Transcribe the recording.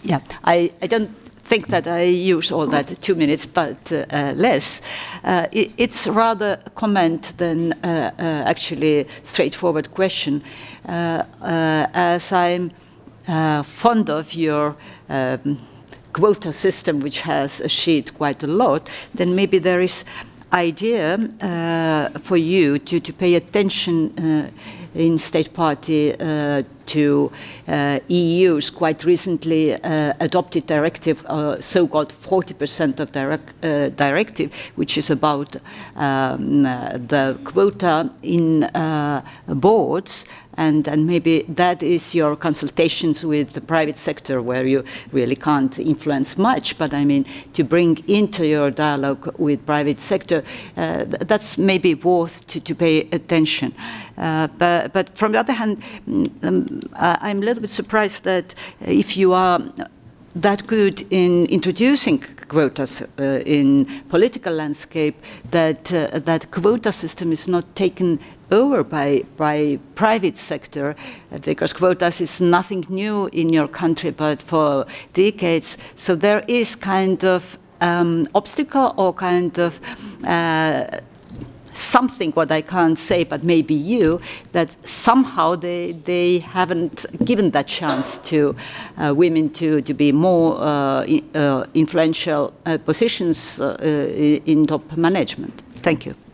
Yeah, I don't think that I use all that 2 minutes, but less. It's rather a comment than actually straightforward question. As I'm fond of your quota system, which has achieved quite a lot, then maybe there is idea for you to pay attention in State Party to EU's quite recently adopted directive, so-called 40% of directive, which is about the quota in boards. And maybe that is your consultations with the private sector, where you really can't influence much. But I mean, to bring into your dialogue with private sector, that's maybe worth to pay attention. But from the other hand, I'm a little bit surprised that if you are that good in introducing quotas in political landscape, that quota system is not taken over by private sector, because quotas is nothing new in your country, but for decades. So there is kind of obstacle or kind of something, what I can't say, but maybe you, that somehow they haven't given that chance to women to be more influential positions in top management. Thank you.